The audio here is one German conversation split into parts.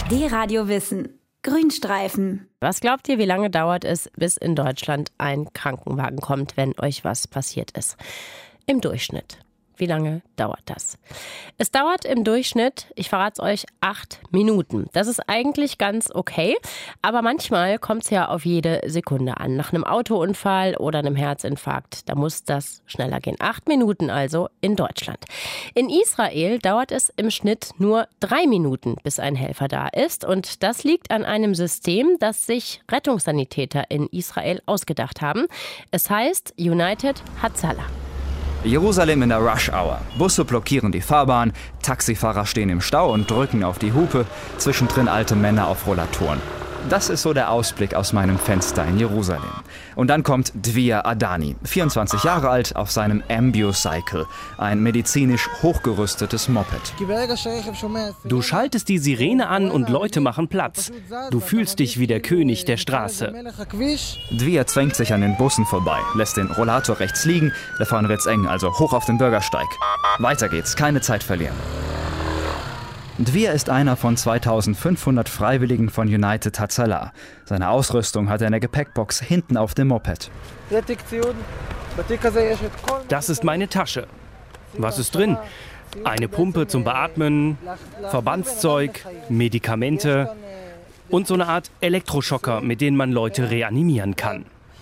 D-Radio Wissen. Grünstreifen. Was glaubt ihr, wie lange dauert es, bis in Deutschland ein Krankenwagen kommt, wenn euch was passiert ist? Im Durchschnitt. Wie lange dauert das? Es dauert im Durchschnitt, ich verrate es euch, 8 Minuten. Das ist eigentlich ganz okay, aber manchmal kommt es ja auf jede Sekunde an. Nach einem Autounfall oder einem Herzinfarkt, da muss das schneller gehen. 8 Minuten also in Deutschland. In Israel dauert es im Schnitt nur 3 Minuten, bis ein Helfer da ist. Und das liegt an einem System, das sich Rettungssanitäter in Israel ausgedacht haben. Es heißt United Hatzalah. Jerusalem in der Rush-Hour. Busse blockieren die Fahrbahn, Taxifahrer stehen im Stau und drücken auf die Hupe, zwischendrin alte Männer auf Rollatoren. Das ist so der Ausblick aus meinem Fenster in Jerusalem. Und dann kommt Dvir Adani, 24 Jahre alt, auf seinem Ambucycle, ein medizinisch hochgerüstetes Moped. Du schaltest die Sirene an und Leute machen Platz. Du fühlst dich wie der König der Straße. Dvir zwängt sich an den Bussen vorbei, lässt den Rollator rechts liegen, da vorne wird's eng, also hoch auf den Bürgersteig. Weiter geht's, keine Zeit verlieren. Dvir ist einer von 2500 Freiwilligen von United Hatzalah. Seine Ausrüstung hat er in der Gepäckbox hinten auf dem Moped. Das ist meine Tasche. Was ist drin? Eine Pumpe zum Beatmen, Verbandszeug, Medikamente und so eine Art Elektroschocker, mit denen man Leute reanimieren kann.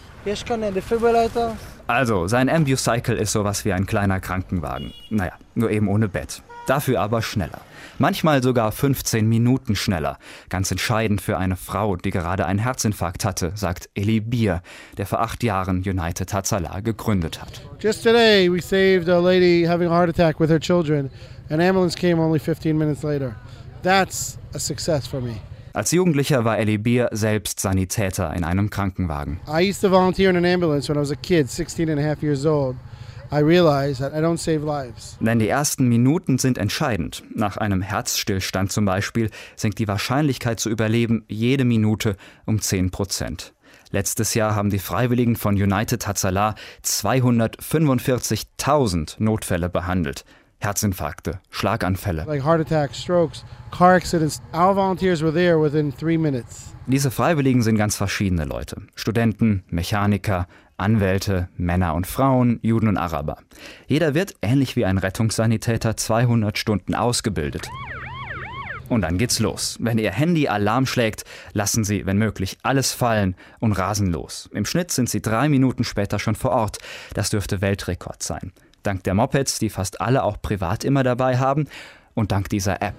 Also, sein Ambucycle ist sowas wie ein kleiner Krankenwagen. Naja, nur eben ohne Bett. Dafür aber schneller. Manchmal sogar 15 Minuten schneller. Ganz entscheidend für eine Frau, die gerade einen Herzinfarkt hatte, sagt Eli Bier, der vor 8 Jahren United Hatzalah gegründet hat. Just today we saved a lady having a heart attack with her children. An ambulance came only 15 minutes later. That's a success for me. Als Jugendlicher war Eli Bier selbst Sanitäter in einem Krankenwagen. I used to volunteer in an ambulance when I was a kid, 16 and a half years old. I realized that I don't save lives. Denn die ersten Minuten sind entscheidend. Nach einem Herzstillstand zum Beispiel sinkt die Wahrscheinlichkeit zu überleben jede Minute um 10%. Letztes Jahr haben die Freiwilligen von United Hatzalah 245.000 Notfälle behandelt. Herzinfarkte, Schlaganfälle. Like heart attacks, strokes, car accidents. Our volunteers were there within 3 minutes. Diese Freiwilligen sind ganz verschiedene Leute. Studenten, Mechaniker, Anwälte, Männer und Frauen, Juden und Araber. Jeder wird, ähnlich wie ein Rettungssanitäter, 200 Stunden ausgebildet. Und dann geht's los. Wenn Ihr Handy Alarm schlägt, lassen Sie, wenn möglich, alles fallen und rasen los. Im Schnitt sind Sie 3 Minuten später schon vor Ort. Das dürfte Weltrekord sein. Dank der Mopeds, die fast alle auch privat immer dabei haben, und dank dieser App.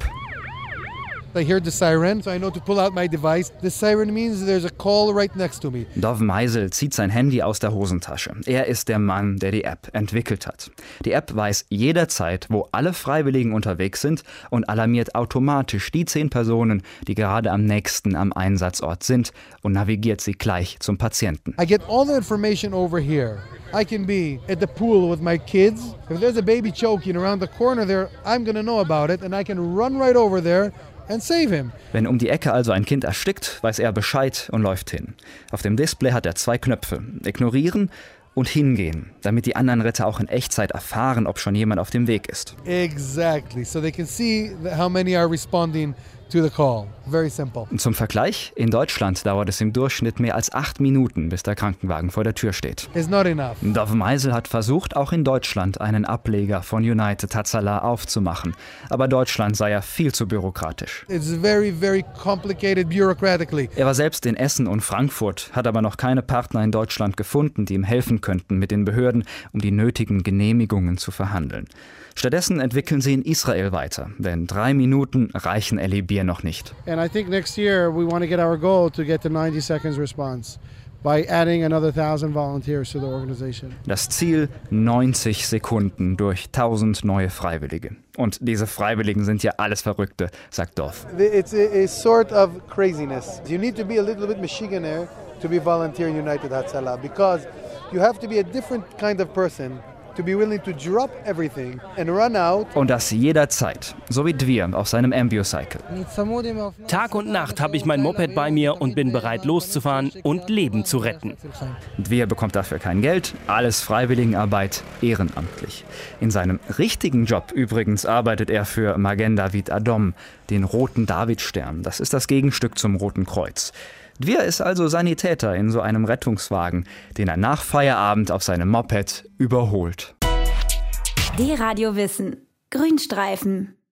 I hear the siren, so I know to pull out my device. The siren means there's a call right next to me. Dov Meisel zieht sein Handy aus der Hosentasche. Er ist der Mann, der die App entwickelt hat. Die App weiß jederzeit, wo alle Freiwilligen unterwegs sind und alarmiert automatisch die 10 Personen, die gerade am nächsten am Einsatzort sind, und navigiert sie gleich zum Patienten. I get all the information over here. I can be at the pool with my kids. If there's a baby choking around the corner there, I'm gonna know about it and I can run right over there and save him. Wenn um die Ecke also ein Kind erstickt, weiß er Bescheid und läuft hin. Auf dem Display hat er 2 Knöpfe: Ignorieren und Hingehen, damit die anderen Retter auch in Echtzeit erfahren, ob schon jemand auf dem Weg ist. Exactly. So they can see how many are responding to the call. Very simple. Zum Vergleich, in Deutschland dauert es im Durchschnitt mehr als 8 Minuten, bis der Krankenwagen vor der Tür steht. It's not enough. Dov Meisel hat versucht, auch in Deutschland einen Ableger von United Hatzalah aufzumachen. Aber Deutschland sei ja viel zu bürokratisch. It's very, very complicated bureaucratically. Er war selbst in Essen und Frankfurt, hat aber noch keine Partner in Deutschland gefunden, die ihm helfen könnten, mit den Behörden um die nötigen Genehmigungen zu verhandeln. Stattdessen entwickeln sie in Israel weiter, denn 3 Minuten reichen Eli Bier noch nicht. And I think next year we want to get our goal to get to 90 seconds response by adding another 1,000 volunteers to the organization. Das Ziel: 90 Sekunden durch 1000 neue Freiwillige. Und diese Freiwilligen sind ja alles Verrückte, sagt Dov. It's a sort of craziness. You need to be a little bit Michiganer to be volunteer in United Hatzalah because you have to be a different kind of person to be willing to drop everything and run out. Und das jederzeit, so wie Dvir auf seinem Ambucycle. Tag und Nacht habe ich mein Moped bei mir und bin bereit loszufahren und Leben zu retten. Dvir bekommt dafür kein Geld, alles Freiwilligenarbeit, ehrenamtlich. In seinem richtigen Job übrigens arbeitet er für Magen David Adom, den Roten Davidstern. Das ist das Gegenstück zum Roten Kreuz. Dvir ist also Sanitäter in so einem Rettungswagen, den er nach Feierabend auf seinem Moped überholt. D-Radio Wissen. Grünstreifen.